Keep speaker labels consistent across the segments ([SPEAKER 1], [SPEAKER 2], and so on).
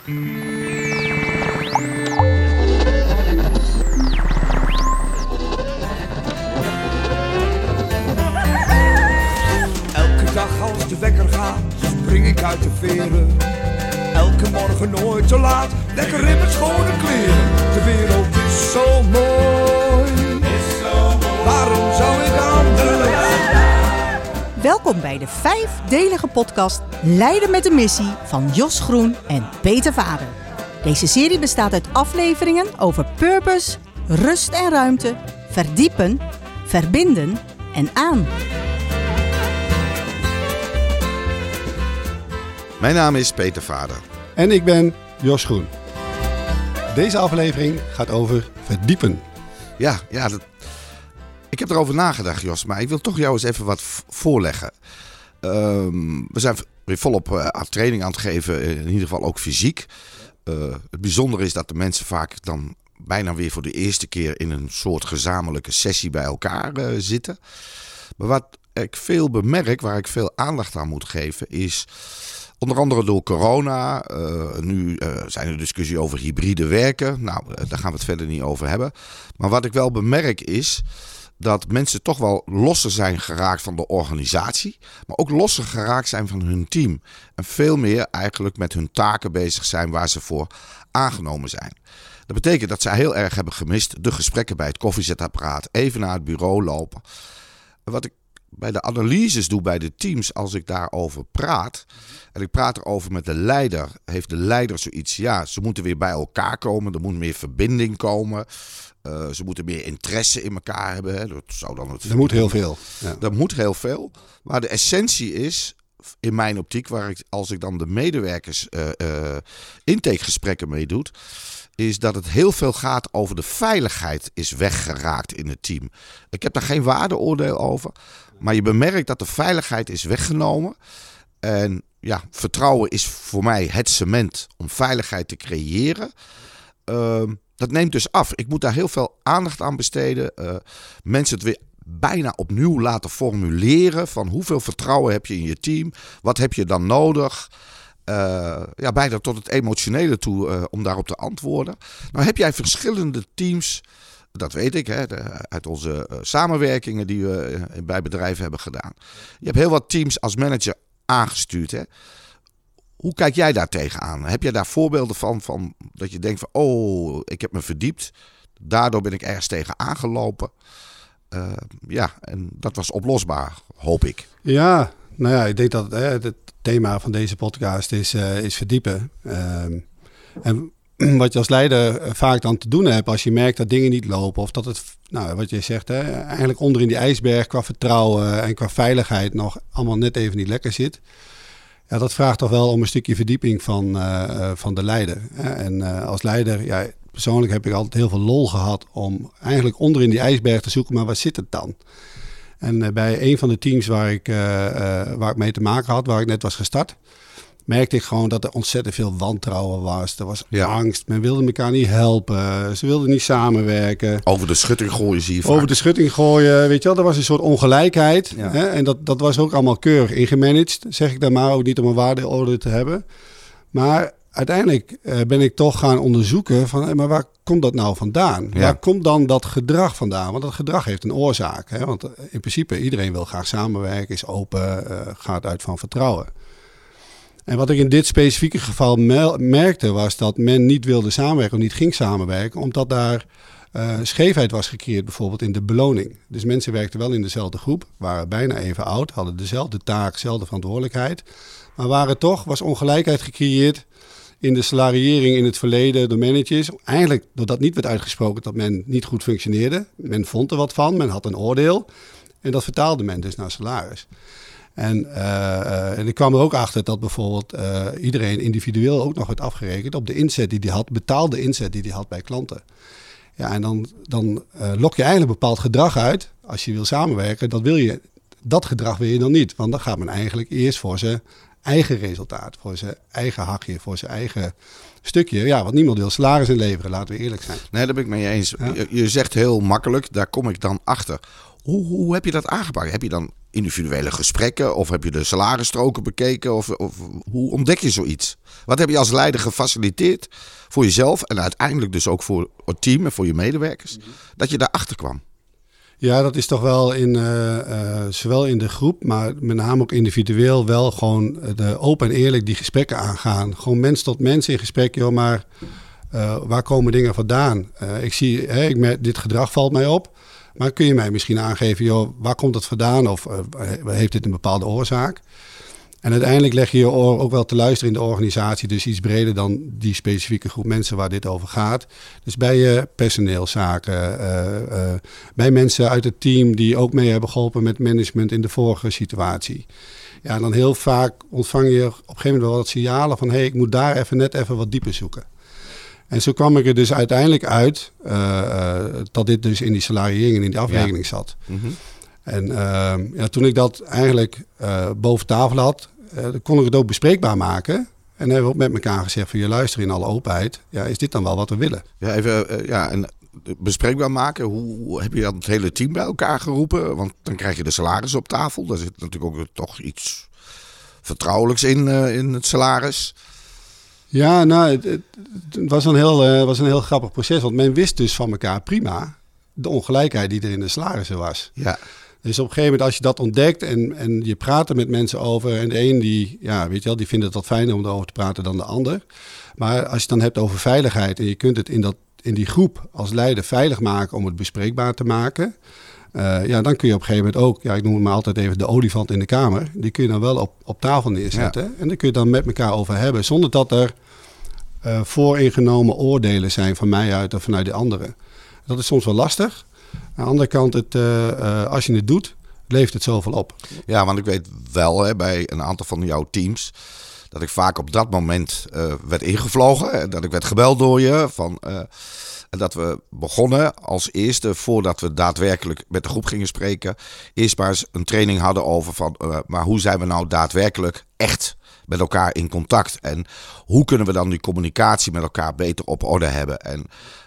[SPEAKER 1] Elke dag als de wekker gaat, spring ik uit de veren. Elke morgen nooit te laat, lekker in mijn schone kleren. De wereld is zo mooi, waarom zou ik anders?
[SPEAKER 2] Welkom bij de 5-delige podcast Leiden met de missie van Jos Groen en Peter Vader. Deze serie bestaat uit afleveringen over purpose, rust en ruimte, verdiepen, verbinden en aan.
[SPEAKER 3] Mijn naam is Peter Vader.
[SPEAKER 4] En ik ben Jos Groen. Deze aflevering gaat over verdiepen.
[SPEAKER 3] Ja, ik heb erover nagedacht, Jos, maar ik wil toch jou eens even wat voorleggen. We zijn weer volop training aan het geven, in ieder geval ook fysiek. Het bijzondere is dat de mensen vaak dan bijna weer voor de eerste keer in een soort gezamenlijke sessie bij elkaar zitten. Maar wat ik veel bemerk, waar ik veel aandacht aan moet geven, is onder andere door corona. Nu zijn er discussies over hybride werken. Nou, daar gaan we het verder niet over hebben. Maar wat ik wel bemerk is dat mensen toch wel losser zijn geraakt van de organisatie, maar ook losser geraakt zijn van hun team. En veel meer eigenlijk met hun taken bezig zijn waar ze voor aangenomen zijn. Dat betekent dat zij heel erg hebben gemist de gesprekken bij het koffiezetapparaat, even naar het bureau lopen. Wat ik bij de analyses doe bij de teams, als ik daarover praat, en ik praat erover met de leider, heeft de leider zoiets, ja, ze moeten weer bij elkaar komen, er moet meer verbinding komen. Ze moeten meer interesse in elkaar hebben. Hè. Dat zou dan het.
[SPEAKER 4] Er moet heel veel. Ja.
[SPEAKER 3] Er moet heel veel. Maar de essentie is, in mijn optiek, als ik dan de medewerkers intakegesprekken mee doe, is dat het heel veel gaat over de veiligheid is weggeraakt in het team. Ik heb daar geen waardeoordeel over. Maar je bemerkt dat de veiligheid is weggenomen. En ja, vertrouwen is voor mij het cement om veiligheid te creëren. Dat neemt dus af. Ik moet daar heel veel aandacht aan besteden. Mensen het weer bijna opnieuw laten formuleren van hoeveel vertrouwen heb je in je team? Wat heb je dan nodig? Bijna tot het emotionele toe om daarop te antwoorden. Nou heb jij verschillende teams, dat weet ik, uit onze samenwerkingen die we bij bedrijven hebben gedaan. Je hebt heel wat teams als manager aangestuurd, hè? Hoe kijk jij daar tegenaan? Heb jij daar voorbeelden van dat je denkt van, ik heb me verdiept. Daardoor ben ik ergens tegen aangelopen. En dat was oplosbaar, hoop ik.
[SPEAKER 4] Ja, nou ja, ik denk dat het thema van deze podcast is verdiepen. En wat je als leider vaak dan te doen hebt als je merkt dat dingen niet lopen. Of dat het, wat je zegt, eigenlijk onder in die ijsberg qua vertrouwen en qua veiligheid nog allemaal net even niet lekker zit. Ja, dat vraagt toch wel om een stukje verdieping van de leider. En als leider, persoonlijk heb ik altijd heel veel lol gehad om eigenlijk onder in die ijsberg te zoeken, maar waar zit het dan? En bij een van de teams waar ik mee te maken had, waar ik net was gestart, merkte ik gewoon dat er ontzettend veel wantrouwen was. Er was angst, men wilde elkaar niet helpen, ze wilden niet samenwerken.
[SPEAKER 3] Over de schutting gooien zie je vaak.
[SPEAKER 4] Over de schutting gooien, weet je wel, er was een soort ongelijkheid.
[SPEAKER 3] Ja.
[SPEAKER 4] Hè? En dat was ook allemaal keurig ingemanaged, zeg ik daar maar, ook niet om een waardeoordeel te hebben. Maar uiteindelijk ben ik toch gaan onderzoeken van, maar waar komt dat nou vandaan?
[SPEAKER 3] Ja.
[SPEAKER 4] Waar komt dan dat gedrag vandaan? Want dat gedrag heeft een oorzaak. Hè? Want in principe, iedereen wil graag samenwerken, is open, gaat uit van vertrouwen. En wat ik in dit specifieke geval merkte was dat men niet wilde samenwerken of niet ging samenwerken, omdat daar scheefheid was gecreëerd bijvoorbeeld in de beloning. Dus mensen werkten wel in dezelfde groep, waren bijna even oud, hadden dezelfde taak, dezelfde verantwoordelijkheid. Maar was ongelijkheid gecreëerd in de salariering in het verleden door managers. Eigenlijk doordat niet werd uitgesproken dat men niet goed functioneerde. Men vond er wat van, men had een oordeel. En dat vertaalde men dus naar salaris. En ik kwam er ook achter dat bijvoorbeeld iedereen individueel ook nog werd afgerekend op de inzet die hij had, betaalde inzet die hij had bij klanten. Ja, en dan lok je eigenlijk een bepaald gedrag uit. Als je wil samenwerken, dat gedrag wil je dan niet. Want dan gaat men eigenlijk eerst voor zijn eigen resultaat, voor zijn eigen hakje, voor zijn eigen stukje. Ja, want niemand wil salaris inleveren, laten we eerlijk zijn.
[SPEAKER 3] Nee, daar ben ik mee eens.
[SPEAKER 4] Ja.
[SPEAKER 3] Je zegt heel makkelijk, daar kom ik dan achter. Hoe heb je dat aangepakt? Heb je dan individuele gesprekken? Of heb je de salarisstroken bekeken? Of hoe ontdek je zoiets? Wat heb je als leider gefaciliteerd voor jezelf en uiteindelijk dus ook voor het team en voor je medewerkers, dat je daarachter kwam?
[SPEAKER 4] Ja, dat is toch wel zowel in de groep, maar met name ook individueel wel gewoon open en eerlijk die gesprekken aangaan. Gewoon mens tot mens in gesprek, joh, maar waar komen dingen vandaan? Ik merk, dit gedrag valt mij op, maar kun je mij misschien aangeven, joh, waar komt het vandaan? Of heeft dit een bepaalde oorzaak? En uiteindelijk leg je je oor ook wel te luisteren in de organisatie. Dus iets breder dan die specifieke groep mensen waar dit over gaat. Dus bij je personeelszaken. Bij mensen uit het team die ook mee hebben geholpen met management in de vorige situatie. Ja, dan heel vaak ontvang je op een gegeven moment wel wat signalen van... ik moet daar net even wat dieper zoeken. En zo kwam ik er dus uiteindelijk uit dat dit dus in die salariering en in die afrekening zat. Mm-hmm. En toen ik dat eigenlijk boven tafel had, kon ik het ook bespreekbaar maken. En hebben we ook met elkaar gezegd van je luister in alle openheid. Ja, is dit dan wel wat we willen?
[SPEAKER 3] Ja, even en bespreekbaar maken. Hoe heb je dan het hele team bij elkaar geroepen? Want dan krijg je de salaris op tafel. Daar zit natuurlijk ook toch iets vertrouwelijks in het salaris.
[SPEAKER 4] Ja, nou, het was een heel grappig proces. Want men wist dus van elkaar prima de ongelijkheid die er in de salarissen was. Ja. Dus op een gegeven moment als je dat ontdekt en je praat er met mensen over... en de een die vindt het wat fijner om erover te praten dan de ander. Maar als je het dan hebt over veiligheid en je kunt het in die groep als leider veilig maken om het bespreekbaar te maken... dan kun je op een gegeven moment ook, ik noem het maar altijd even de olifant in de kamer... die kun je dan wel op tafel neerzetten. Ja. En daar kun je dan met elkaar over hebben zonder dat er vooringenomen oordelen zijn van mij uit of vanuit de anderen. Dat is soms wel lastig. Aan de andere kant, als je het doet, levert het zoveel op. Ja,
[SPEAKER 3] want ik weet wel bij een aantal van jouw teams... dat ik vaak op dat moment werd ingevlogen. Dat ik werd gebeld door je. Dat we begonnen als eerste, voordat we daadwerkelijk met de groep gingen spreken... eerst maar eens een training hadden over maar hoe zijn we nou daadwerkelijk echt met elkaar in contact? En hoe kunnen we dan die communicatie met elkaar beter op orde hebben? En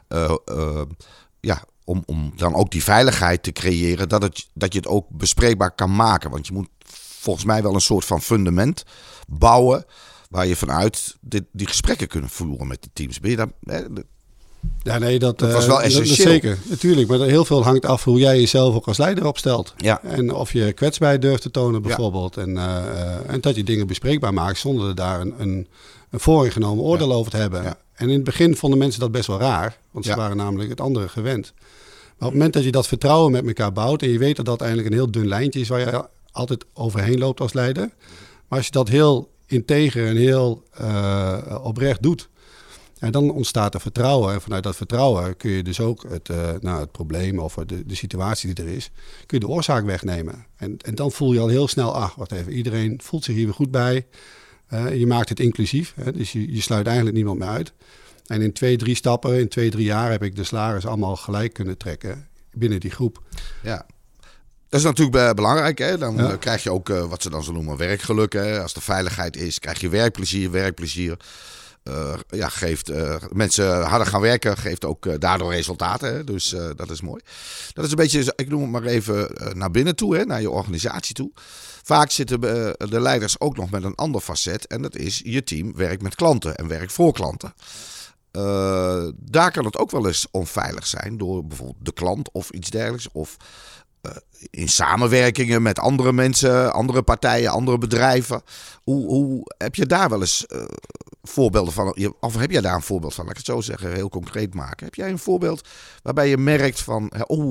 [SPEAKER 3] om dan ook die veiligheid te creëren, dat je het ook bespreekbaar kan maken. Want je moet volgens mij wel een soort van fundament bouwen waar je vanuit die gesprekken kunt voeren met de teams. Ben je daar...
[SPEAKER 4] Ja, nee, dat
[SPEAKER 3] was wel essentieel.
[SPEAKER 4] Dat zeker, natuurlijk. Maar heel veel hangt af hoe jij jezelf ook als leider opstelt. Ja. En of je kwetsbaarheid durft te tonen bijvoorbeeld. Ja. En dat je dingen bespreekbaar maakt zonder er daar een vooringenomen oordeel over te hebben. Ja. En in het begin vonden mensen dat best wel raar. Want ze waren namelijk het andere gewend. Maar op het moment dat je dat vertrouwen met elkaar bouwt... en je weet dat dat eigenlijk een heel dun lijntje is... waar je altijd overheen loopt als leider. Maar als je dat heel integer en heel oprecht doet... en dan ontstaat er vertrouwen. En vanuit dat vertrouwen kun je dus ook het probleem of de situatie die er is... kun je de oorzaak wegnemen. En dan voel je al heel snel, wacht even, iedereen voelt zich hier weer goed bij. Je maakt het inclusief, dus je sluit eigenlijk niemand meer uit. En in 2-3 stappen, in 2-3 jaar heb ik de salaris allemaal gelijk kunnen trekken binnen die groep. Ja.
[SPEAKER 3] Dat is natuurlijk belangrijk. Hè? Dan krijg je ook wat ze dan zo noemen werkgeluk. Hè? Als er veiligheid is, krijg je werkplezier. Geeft mensen harder gaan werken, geeft ook daardoor resultaten. Hè? Dus dat is mooi. Dat is een beetje, ik noem het maar even, naar binnen toe, hè? Naar je organisatie toe. Vaak zitten de leiders ook nog met een ander facet. En dat is, je team werkt met klanten en werkt voor klanten. Daar kan het ook wel eens onveilig zijn door bijvoorbeeld de klant of iets dergelijks. Of in samenwerkingen met andere mensen, andere partijen, andere bedrijven. Hoe heb je daar wel eens voorbeelden van? Of heb jij daar een voorbeeld van? Laat ik het zo zeggen, heel concreet maken. Heb jij een voorbeeld waarbij je merkt van...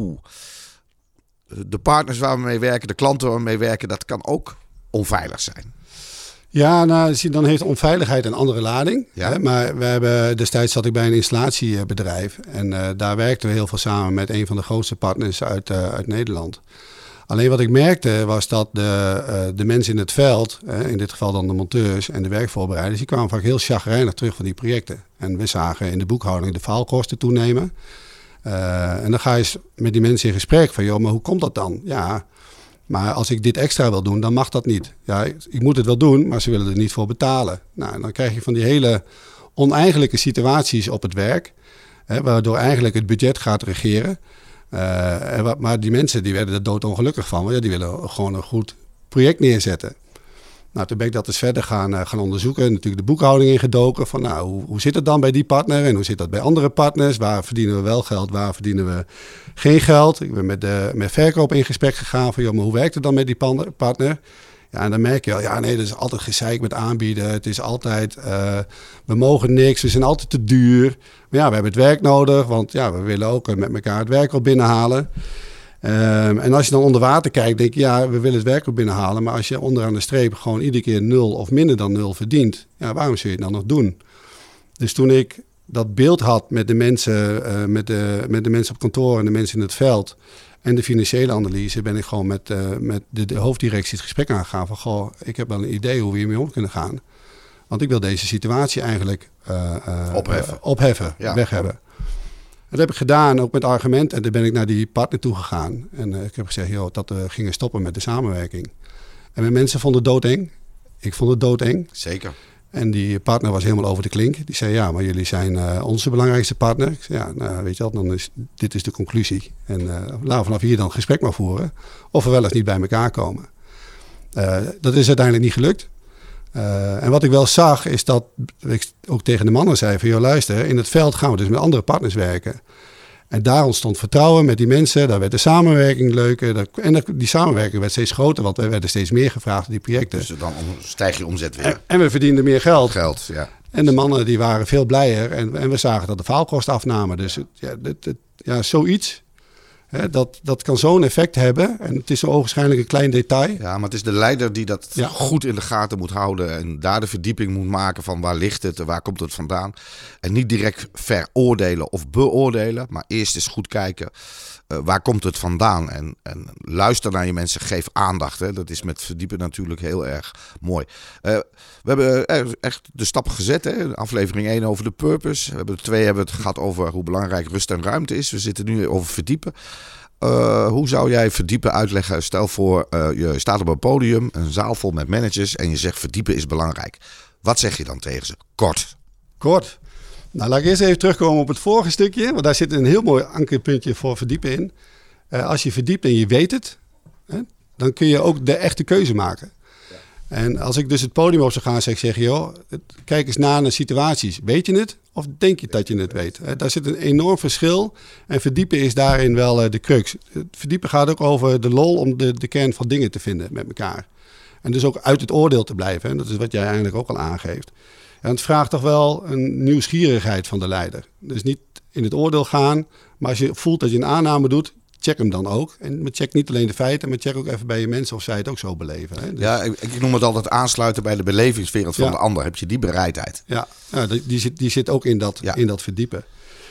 [SPEAKER 3] de partners waar we mee werken, de klanten waar we mee werken... dat kan ook onveilig zijn.
[SPEAKER 4] Ja, dan heeft onveiligheid een andere lading. Ja. Hè? Maar destijds zat ik bij een installatiebedrijf. En daar werkten we heel veel samen met een van de grootste partners uit Nederland. Alleen wat ik merkte was dat de mensen in het veld, in dit geval dan de monteurs en de werkvoorbereiders, die kwamen vaak heel chagrijnig terug van die projecten. En we zagen in de boekhouding de faalkosten toenemen. En dan ga je met die mensen in gesprek van, joh, maar hoe komt dat dan? Ja, maar als ik dit extra wil doen, dan mag dat niet. Ja, ik moet het wel doen, maar ze willen er niet voor betalen. Nou, en dan krijg je van die hele oneigenlijke situaties op het werk, waardoor eigenlijk het budget gaat regeren. Maar die mensen die werden er doodongelukkig van. Want die willen gewoon een goed project neerzetten. Nou, toen ben ik dat eens verder gaan onderzoeken. Natuurlijk de boekhouding ingedoken. Van hoe zit het dan bij die partner? En hoe zit dat bij andere partners? Waar verdienen we wel geld? Waar verdienen we geen geld? Ik ben met verkoop in gesprek gegaan. Van, maar hoe werkt het dan met die partner? Ja, en dan merk je wel, dat is altijd gezeik met aanbieden. Het is altijd, we mogen niks, we zijn altijd te duur. Maar ja, we hebben het werk nodig, want we willen ook met elkaar het werk wel binnenhalen. En als je dan onder water kijkt, denk je, we willen het werk wel binnenhalen. Maar als je onderaan de streep gewoon iedere keer 0 of minder dan 0 verdient, waarom zul je het dan nog doen? Dus toen ik dat beeld had met de mensen, met de mensen op kantoor en de mensen in het veld en de financiële analyse, ben ik gewoon met de hoofddirectie het gesprek aangegaan van, ik heb wel een idee hoe we hiermee om kunnen gaan. Want ik wil deze situatie eigenlijk opheffen, weg hebben. Dat heb ik gedaan, ook met argument. En toen ben ik naar die partner toe gegaan. En ik heb gezegd, dat we gingen stoppen met de samenwerking. En mijn mensen vonden het doodeng. Ik vond het doodeng.
[SPEAKER 3] Zeker.
[SPEAKER 4] En die partner was helemaal over de klink. Die zei, maar jullie zijn onze belangrijkste partner. Ik zei, weet je wat, dit is de conclusie. En laten we vanaf hier dan gesprek maar voeren. Of we wel eens niet bij elkaar komen. Dat is uiteindelijk niet gelukt. En wat ik wel zag, is dat ik ook tegen de mannen zei van, luister, in het veld gaan we dus met andere partners werken. En daar ontstond vertrouwen met die mensen. Daar werd de samenwerking leuker. En die samenwerking werd steeds groter, want wij werden steeds meer gevraagd op die projecten.
[SPEAKER 3] Dus dan stijg je omzet weer.
[SPEAKER 4] En we verdienden meer geld.
[SPEAKER 3] Ja.
[SPEAKER 4] En de mannen die waren veel blijer. En we zagen dat de faalkosten afnamen. Dus zoiets. Dat kan zo'n effect hebben. En het is zo ogenschijnlijk een klein detail.
[SPEAKER 3] Ja, maar het is de leider die dat goed in de gaten moet houden. En daar de verdieping moet maken van waar ligt het en waar komt het vandaan. En niet direct veroordelen of beoordelen. Maar eerst eens goed kijken, waar komt het vandaan? En luister naar je mensen, geef aandacht. Hè. Dat is met verdiepen natuurlijk heel erg mooi. We hebben echt de stappen gezet. Hè. Aflevering 1 over de purpose. We hebben 2 het gehad over hoe belangrijk rust en ruimte is. We zitten nu over verdiepen. Hoe zou jij verdiepen uitleggen? Stel voor, je staat op een podium, een zaal vol met managers en je zegt verdiepen is belangrijk. Wat zeg je dan tegen ze? Kort.
[SPEAKER 4] Nou, laat ik eerst even terugkomen op het vorige stukje. Want daar zit een heel mooi ankerpuntje voor verdiepen in. Als je verdiept en je weet het, dan kun je ook de echte keuze maken. Ja. En als ik dus het podium op zou gaan, zeg ik, kijk eens naar situaties. Weet je het of denk je dat je het weet? Daar zit een enorm verschil. En verdiepen is daarin wel de crux. Verdiepen gaat ook over de lol om de kern van dingen te vinden met elkaar. En dus ook uit het oordeel te blijven. En dat is wat jij eigenlijk ook al aangeeft. En het vraagt toch wel een nieuwsgierigheid van de leider. Dus niet in het oordeel gaan, maar als je voelt dat je een aanname doet, check hem dan ook. En check niet alleen de feiten, maar check ook even bij je mensen of zij het ook zo beleven. Hè? Dus...
[SPEAKER 3] Ja, ik noem het altijd aansluiten bij de belevingswereld van de ander. Heb je die bereidheid?
[SPEAKER 4] Ja, die zit ook in dat verdiepen.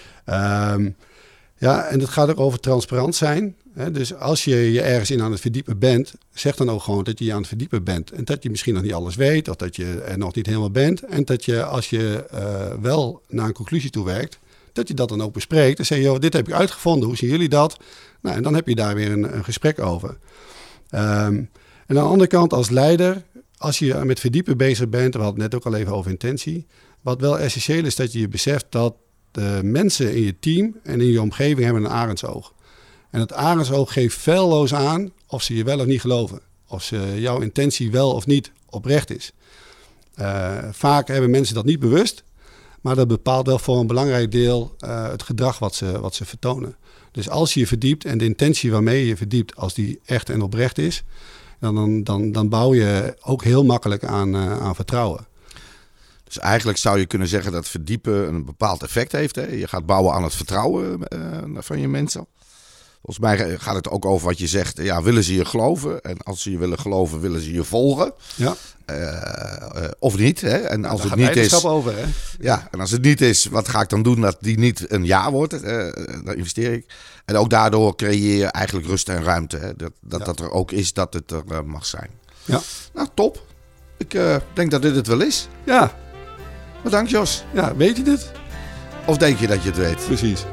[SPEAKER 4] En het gaat ook over transparant zijn. Hè? Dus als je ergens in aan het verdiepen bent, zeg dan ook gewoon dat je aan het verdiepen bent. En dat je misschien nog niet alles weet, of dat je er nog niet helemaal bent. En dat je, als je wel naar een conclusie toe werkt, dat je dat dan ook bespreekt. En zeg je, dit heb ik uitgevonden, hoe zien jullie dat? Nou, en dan heb je daar weer een gesprek over. En aan de andere kant als leider, als je met verdiepen bezig bent, we hadden het net ook al even over intentie. Wat wel essentieel is, dat je beseft dat de mensen in je team en in je omgeving hebben een arendsoog. En het arendsoog geeft feilloos aan of ze je wel of niet geloven. Of jouw intentie wel of niet oprecht is. Vaak hebben mensen dat niet bewust. Maar dat bepaalt wel voor een belangrijk deel het gedrag wat ze vertonen. Dus als je je verdiept en de intentie waarmee je verdiept, als die echt en oprecht is, dan bouw je ook heel makkelijk aan vertrouwen.
[SPEAKER 3] Dus eigenlijk zou je kunnen zeggen dat verdiepen een bepaald effect heeft. Hè? Je gaat bouwen aan het vertrouwen van je mensen. Volgens mij gaat het ook over wat je zegt. Ja, willen ze je geloven? En als ze je willen geloven, willen ze je volgen? Ja. Of niet? Hè? En als het niet is.
[SPEAKER 4] Over, hè?
[SPEAKER 3] Ja, en als het niet is, wat ga ik dan doen dat die niet een ja wordt? Daar investeer ik. En ook daardoor creëer je eigenlijk rust en ruimte. Hè? Dat er ook is dat het er mag zijn. Ja. Nou, top. Ik denk dat dit het wel is.
[SPEAKER 4] Ja.
[SPEAKER 3] Bedankt, Jos.
[SPEAKER 4] Ja, weet je het?
[SPEAKER 3] Of denk je dat je het weet?
[SPEAKER 4] Precies.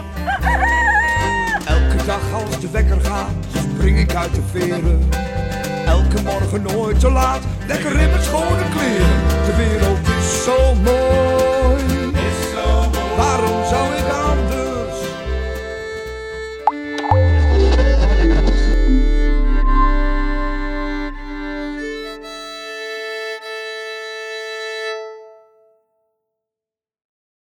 [SPEAKER 1] Elke dag als de wekker gaat, spring ik uit de veren. Elke morgen nooit te laat, lekker in mijn schone kleren. De wereld is zo mooi.